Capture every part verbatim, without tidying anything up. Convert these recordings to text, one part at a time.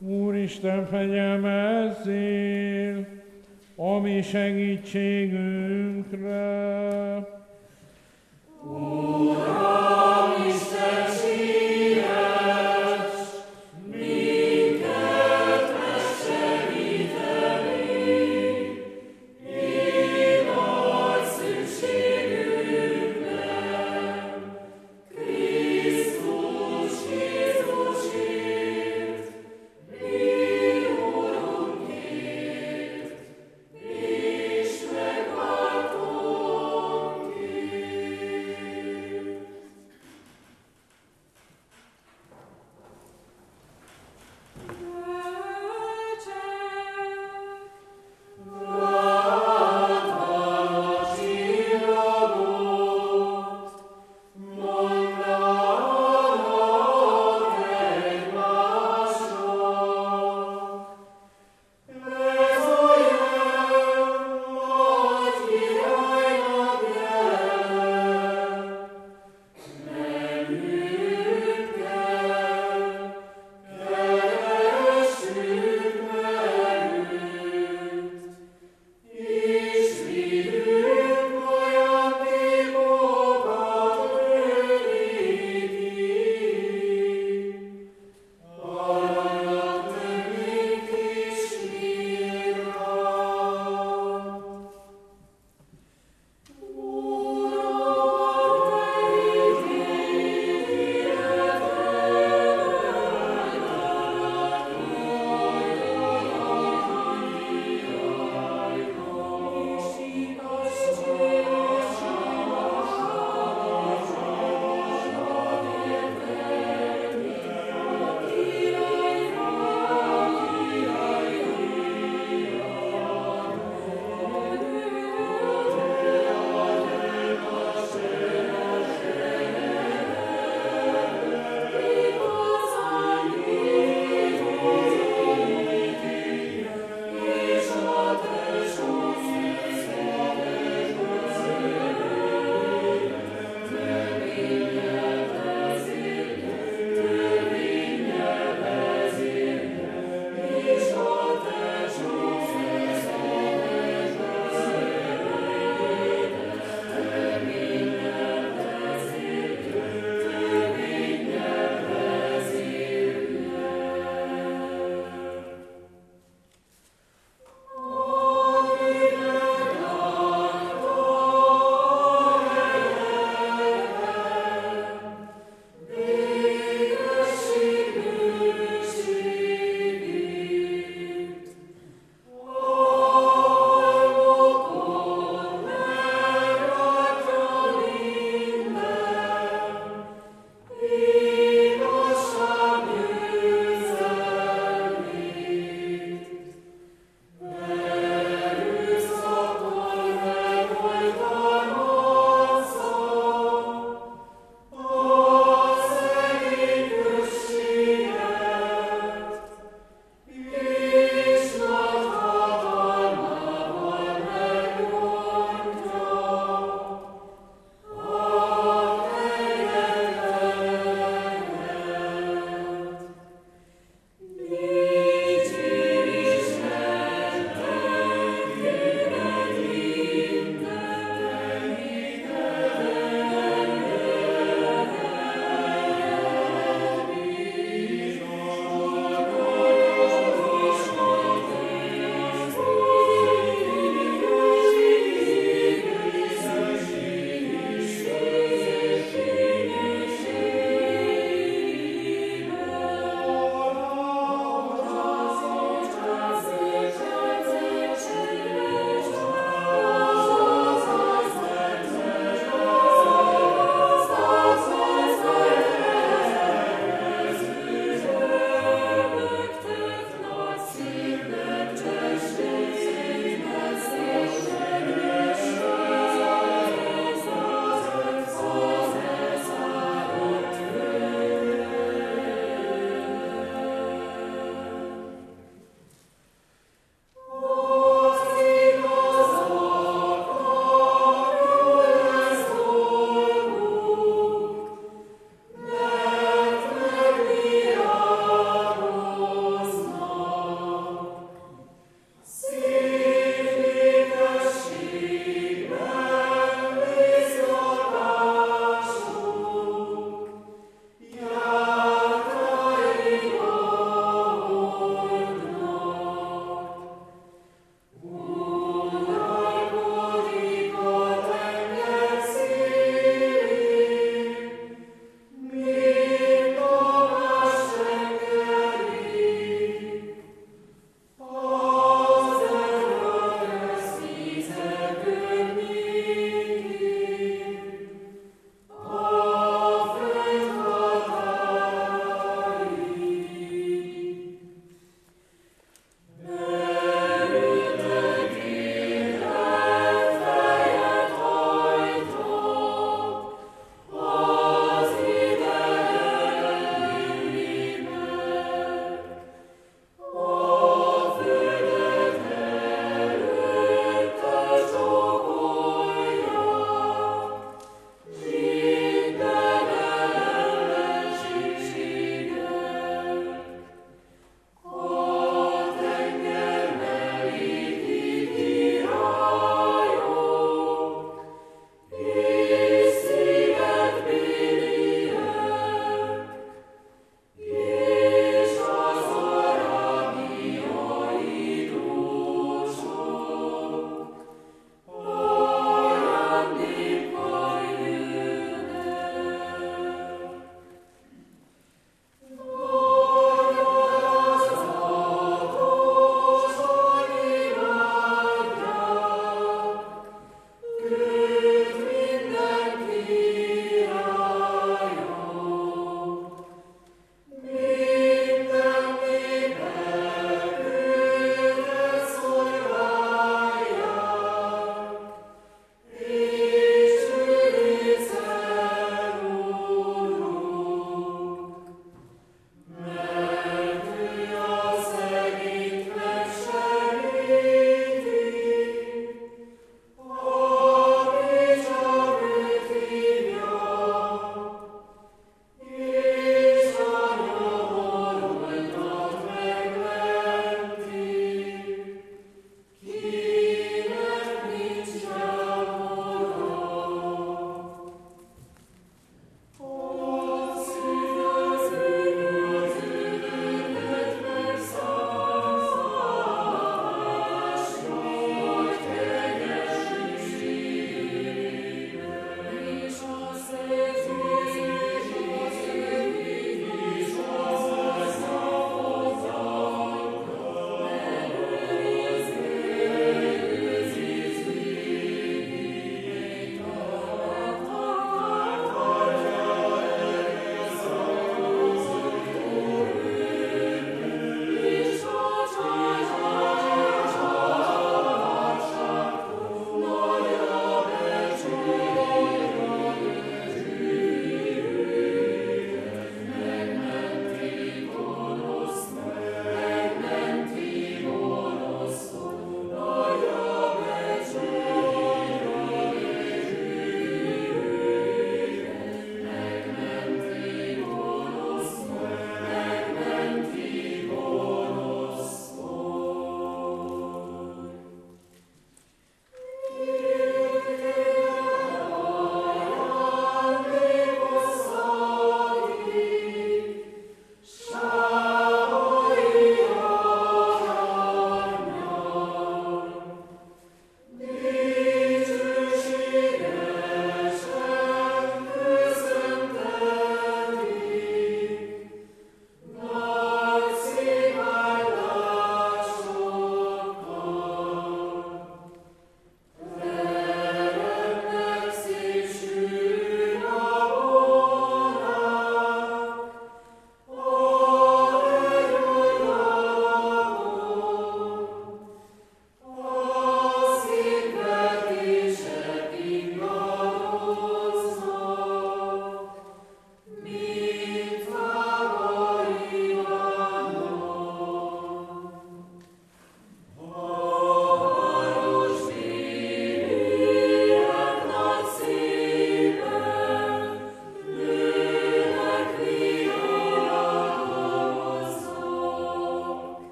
Úristen, fegyelmezzél a mi segítségünkre. Uram, Isten, siess, minket megsegíteni, így nagy szükségünkben. Krisztus Jézusért, mi Urunkért, és megváltónkért.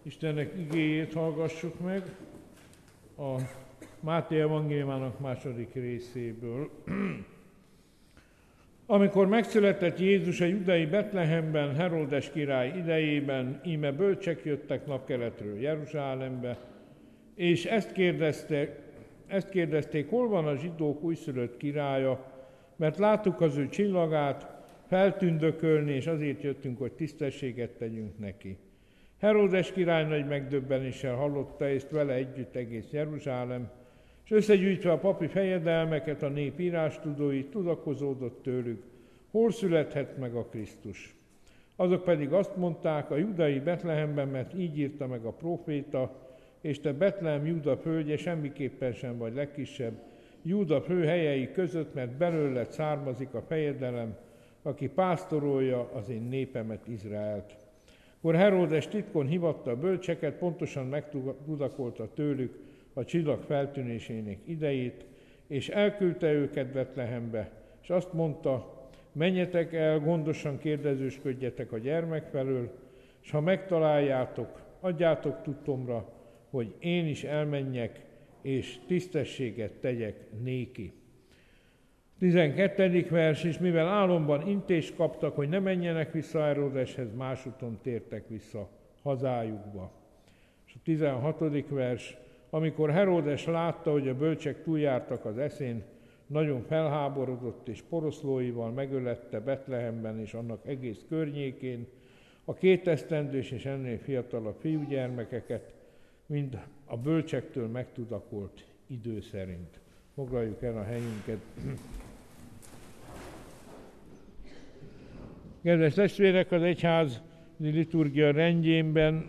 Istennek igéjét hallgassuk meg a Máté evangéliumának második részéből. Amikor megszületett Jézus a judai Betlehemben, Heródes király idejében, íme bölcsek jöttek napkeletről Jeruzsálembe, és ezt, kérdezte, ezt kérdezték, hol van a zsidók újszülött királya, mert láttuk az ő csillagát, feltündökölni, és azért jöttünk, hogy tisztességet tegyünk neki. Heródes király nagy megdöbbenéssel hallotta ezt, vele együtt egész Jeruzsálem, és összegyűjtve a papi fejedelmeket, a nép írástudóit, tudakozódott tőlük, hol születhet meg a Krisztus. Azok pedig azt mondták, a judai Betlehemben, mert így írta meg a próféta, és te Betlehem Júda földje semmiképpen sem vagy legkisebb Júda főhelyei között, mert belőled származik a fejedelem, aki pásztorolja az én népemet, Izraelt. Akkor Heródes titkon hivatta a bölcseket, pontosan megtudakolta tőlük a csillag feltűnésének idejét, és elküldte őket Betlehembe, és azt mondta, menjetek el, gondosan kérdezősködjetek a gyermek felől, és ha megtaláljátok, adjátok tudtomra, hogy én is elmenjek, és tisztességet tegyek néki. tizenkettedik vers, és mivel álomban intést kaptak, hogy ne menjenek vissza Heródeshez, másúton tértek vissza hazájukba. És a tizenhatodik vers, amikor Heródes látta, hogy a bölcsek túljártak az eszén, nagyon felháborodott, és poroszlóival megölette Betlehemben és annak egész környékén a két esztendős és ennél fiatalabb fiúgyermekeket, mind a bölcsektől megtudakolt idő szerint. Foglaljuk el a helyünket. Kedves testvérek, az egyházi liturgia rendjében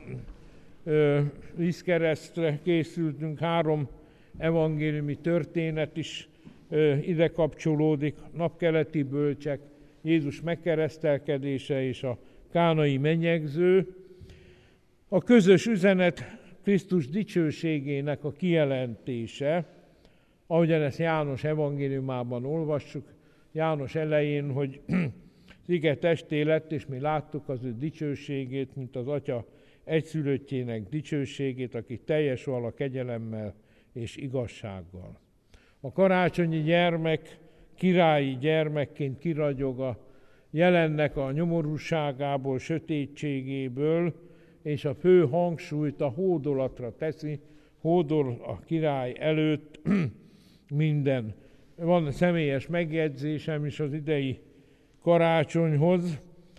vízkeresztre készültünk, három evangéliumi történet is ö, ide kapcsolódik, napkeleti bölcsek, Jézus megkeresztelkedése és a kánai menyegző. A közös üzenet Krisztus dicsőségének a kijelentése, ahogyan ezt János evangéliumában olvassuk, János elején, hogy az ige testé lett, és mi láttuk az ő dicsőségét, mint az Atya egyszülöttjének dicsőségét, aki teljes vala kegyelemmel és igazsággal. A karácsonyi gyermek királyi gyermekként kiragyog a jelennek a nyomorúságából, sötétségéből, és a fő hangsúlyt a hódolatra teszi, hódol a király előtt minden. Van személyes megjegyzésem is az idei karácsonyhoz.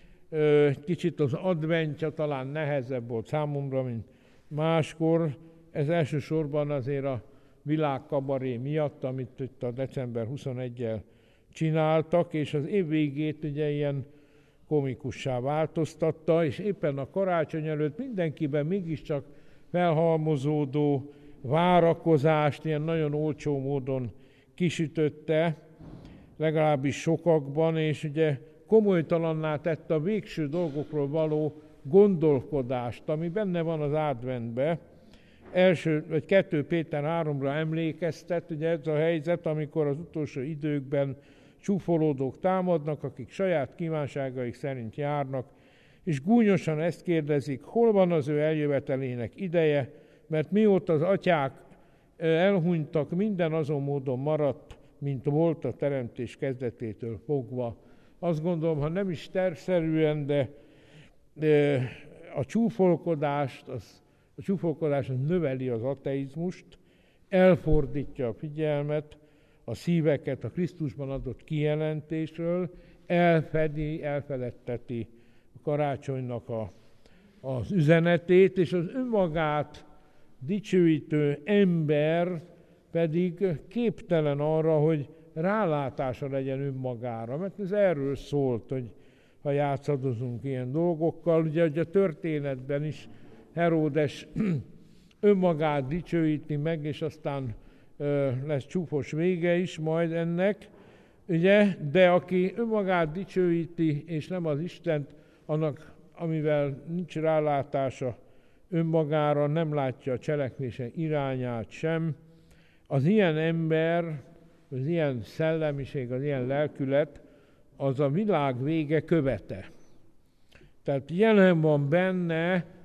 Kicsit az adventja talán nehezebb volt számomra, mint máskor. Ez elsősorban azért a világkabaré miatt, amit itt a december huszonegyedikével csináltak, és az év végét ugye ilyen komikussá változtatta, és éppen a karácsony előtt mindenkiben mégiscsak felhalmozódó várakozást ilyen nagyon olcsó módon kisütötte, legalábbis sokakban, és ugye komolytalanná tette a végső dolgokról való gondolkodást, ami benne van az adventben. Első, vagy kettő Péter háromra emlékeztet, ugye ez a helyzet, amikor az utolsó időkben csúfolódók támadnak, akik saját kívánságaik szerint járnak, és gúnyosan ezt kérdezik, hol van az ő eljövetelének ideje, mert mióta az atyák elhunytak, minden azon módon maradt, mint volt a teremtés kezdetétől fogva. Azt gondolom, ha nem is tervszerűen, de, de a csúfolkodást, az, a csúfolkodás az növeli az ateizmust, elfordítja a figyelmet, a szíveket a Krisztusban adott kijelentésről, elfedi, elfeledteti a karácsonynak a, az üzenetét, és az önmagát dicsőítő ember pedig képtelen arra, hogy rálátása legyen önmagára, mert ez erről szólt, hogy ha játszadozunk ilyen dolgokkal, ugye hogy a történetben is Heródes önmagát dicsőíti meg, és aztán ö, lesz csúfos vége is majd ennek, ugye, de aki önmagát dicsőíti, és nem az Istent, annak, amivel nincs rálátása önmagára, nem látja a cselekvése irányát sem, az ilyen ember, az ilyen szellemiség, az ilyen lelkület, az a világ vége követe. Tehát jelen van benne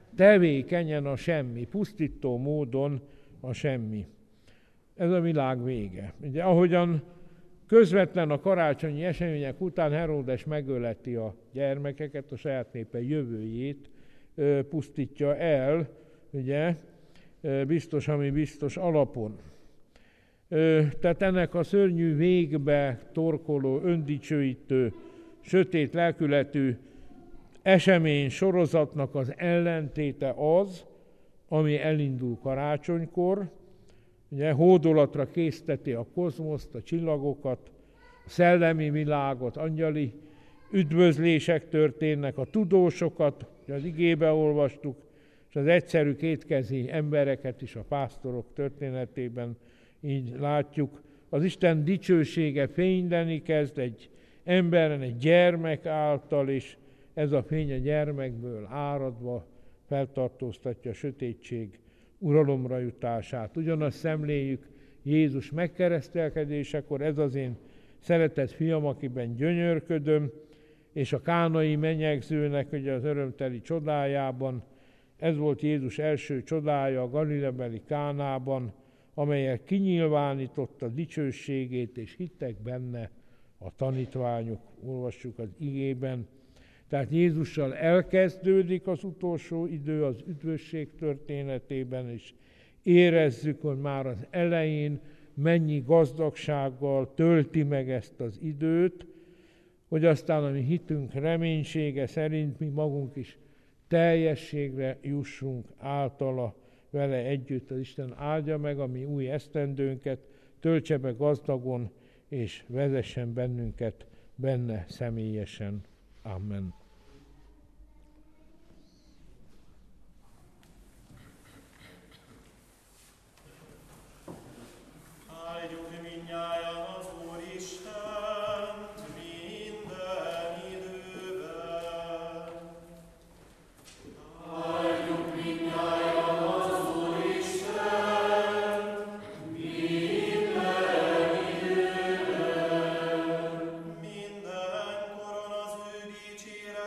tevékenyen a semmi, pusztító módon a semmi. Ez a világ vége. Ugye, ahogyan közvetlen a karácsonyi események után Heródes megöleti a gyermekeket, a saját népe jövőjét pusztítja el, ugye, biztos, ami biztos alapon. Tehát ennek a szörnyű végbe torkoló, öndicsőítő, sötét lelkületű esemény sorozatnak az ellentéte az, ami elindul karácsonykor, ugye hódolatra készteti a kozmoszt, a csillagokat, a szellemi világot, angyali üdvözlések történnek, a tudósokat, az igébe olvastuk, és az egyszerű kétkezi embereket is a pásztorok történetében így látjuk. Az Isten dicsősége fényleni kezd egy emberen, egy gyermek által, és ez a fény a gyermekből áradva feltartóztatja a sötétség uralomra jutását. Ugyanazt szemléljük Jézus megkeresztelkedésekor, ez az én szeretett fiam, akiben gyönyörködöm, és a kánai menyegzőnek ugye az örömteli csodájában, ez volt Jézus első csodája a Galileabeli Kánában, amelyel kinyilvánította dicsőségét, és hittek benne a tanítványok, olvassuk az igében. Tehát Jézussal elkezdődik az utolsó idő az üdvösség történetében, és érezzük, hogy már az elején mennyi gazdagsággal tölti meg ezt az időt, hogy aztán a mi hitünk reménysége szerint mi magunk is teljességre jussunk általa vele együtt. Az Isten áldja meg a mi új esztendőnket, töltse be gazdagon, és vezessen bennünket benne személyesen. Amen. Áldjuk mindnyájan az Úristent minden időben. Áldjuk mindnyájan az Úristent minden időben. Mindenkoron az ő dicsére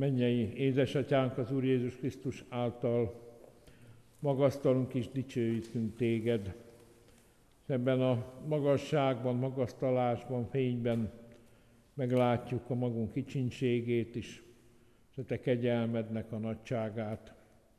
mennyei édesatyánk, az Úr Jézus Krisztus által magasztalunk és dicsőítünk téged. Ebben a magasságban, magasztalásban, fényben meglátjuk a magunk kicsinségét is, és a te kegyelmednek a nagyságát.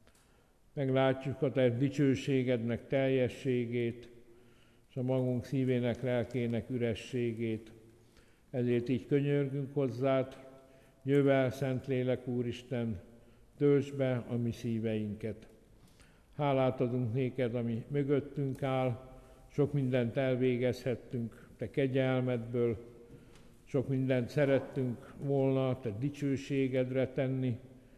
Meglátjuk a te dicsőségednek teljességét, és a magunk szívének, lelkének ürességét. Ezért így könyörgünk hozzád, jövel, Szentlélek Úristen, töltsd be a mi szíveinket. Hálát adunk néked, ami mögöttünk áll, sok mindent elvégezhettünk te kegyelmedből, sok mindent szerettünk volna te dicsőségedre tenni,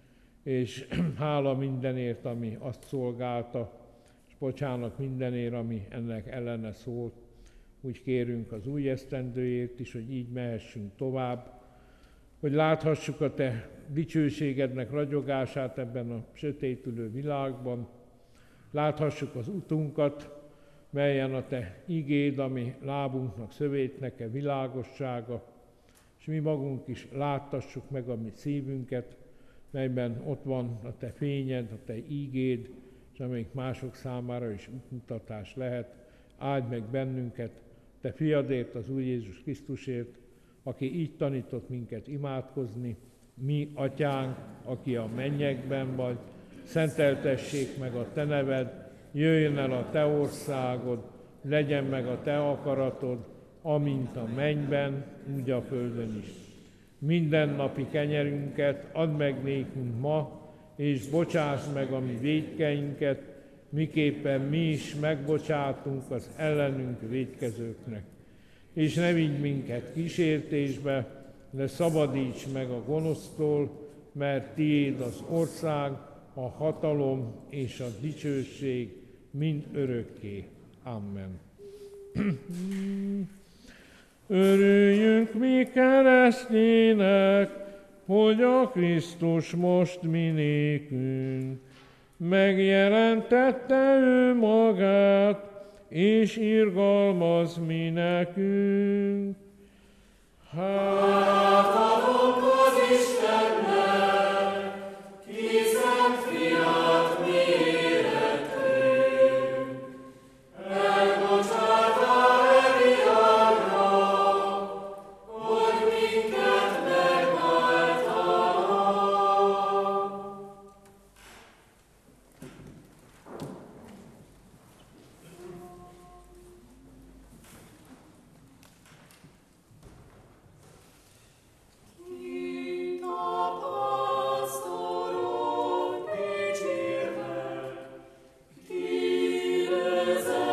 és hála mindenért, ami azt szolgálta, és bocsánat mindenért, ami ennek ellene szólt. Úgy kérünk az új esztendőért is, hogy így mehessünk tovább, hogy láthassuk a te dicsőségednek ragyogását ebben a sötétülő világban, láthassuk az utunkat, melyen a te igéd, ami lábunknak szövétneke, világossága, és mi magunk is láttassuk meg a mi szívünket, melyben ott van a te fényed, a te ígéd, és amelyik mások számára is útmutatás lehet. Áldj meg bennünket, te fiadért, az Úr Jézus Krisztusért, aki így tanított minket imádkozni. Mi, atyánk, aki a mennyekben vagy, szenteltessék meg a te neved, jöjjön el a te országod, legyen meg a te akaratod, amint a mennyben, úgy a földön is. Mindennapi kenyerünket add meg nékünk ma, és bocsáss meg a mi vétkeinket, miképpen mi is megbocsátunk az ellenünk vétkezőknek. És ne vigy minket kísértésbe, de szabadíts meg a gonosztól, mert tiéd az ország, a hatalom és a dicsőség mind örökké. Amen. Örüljünk mi keresztények, hogy a Krisztus most mi nékünk megjelentette ő magát, és irgalmaz mi nekünk. Hálát adunk az Istennek, ki szent fiát mi életünk, elbocsátta Eliára, hogy minket megváltanak. Ki